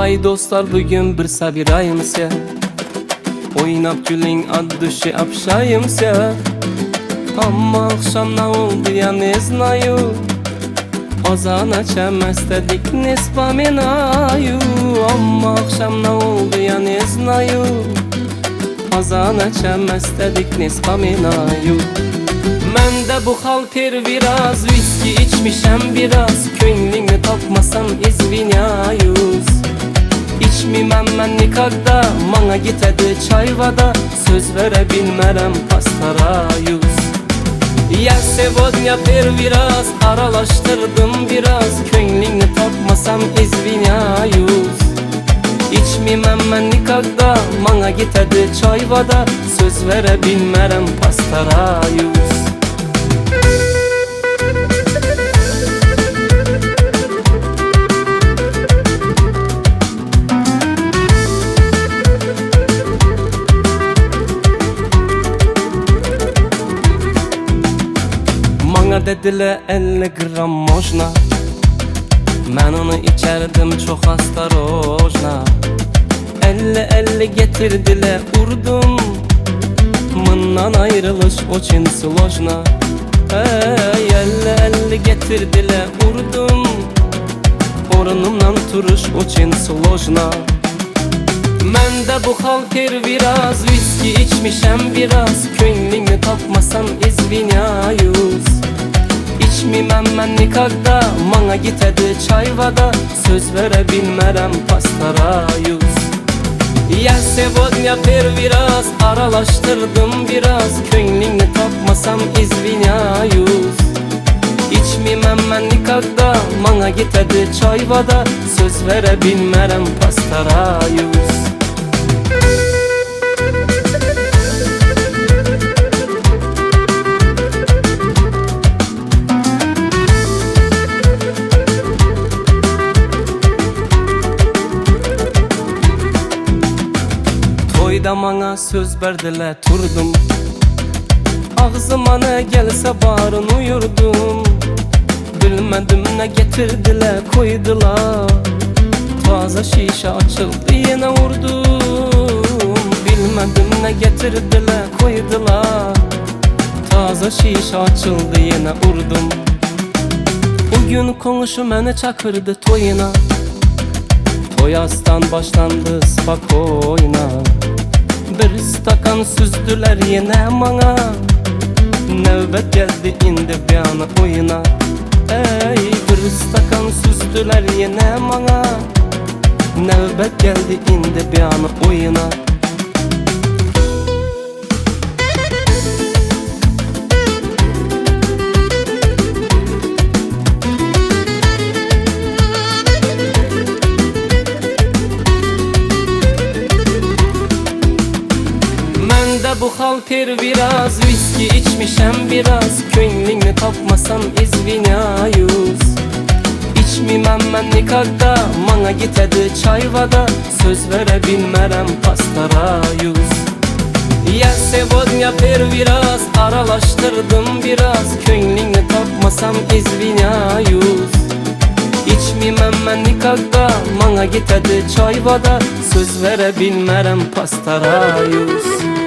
Vay dostlar, bugün bir sabirayımsa, oynap gülün ad düşü apşayımsa. Amma akşam ne oldu ya ne znayu, ozan açamaz dedik nespa menayu. Amma akşam ne oldu ya ne znayu, ozan açamaz dedik nespa menayu. Ben de bu halper biraz, viski içmişem biraz, könlünü tapmasam izvinayuz. İçmimem ben nikahda, mana gitedi çayvada, söz verebilmerem pastarayuz. Ya sevodnya per biraz, aralaştırdım biraz, könlünü tapmasam izvinayuz. İçmimem ben nikahda, mana gitedi çayvada, söz verebilmerem pastarayuz. Bana dediler 50 gram mojna, ben onu içerdim çok astarojna. 50 getirdiler urdum, mından ayrılış için slojna. Hey 50 getirdiler urdum, orunumdan turuş için slojna. Ben de bu halper biraz, viski içmişem biraz, könlünü tapmasam izvinayuz. İçmimem ben nikahda, mana gitedi çayvada, söz verebilmerem pastarayuz. Ya sevodnya per biraz, aralaştırdım biraz, könlünü tapmasam izvinayuz. İçmimem ben nikahda, mana gitedi çayvada, söz verebilmerem pastarayuz. Toyda bana söz verdiler turdum, ağzıma ne gelse barın uyurdum. Bilmedim ne getirdiler koydular, taze şişe açıldı yine vurdum. Bilmedim ne getirdiler koydular, taze şişe açıldı yine vurdum. Bugün konuşu beni çakırdı toyuna, toyastan başlandı spakoyna. Bir stakan süzdüler yine bana, növbet geldi indi bir ana oyuna. Ey bir stakan süzdüler yine bana, növbet geldi indi bir ana oyuna. Bu halper biraz, viski içmişem biraz, könlünü tapmasam izvinayuz. İçmimem ben nikahda, mana gitedi çayvada, söz verebilmerem pastarayuz. Ya sevodnya per biraz, aralaştırdım biraz, könlünü tapmasam izvinayuz. İçmimem ben nikahda, mana gitedi çayvada, söz verebilmerem pastarayuz.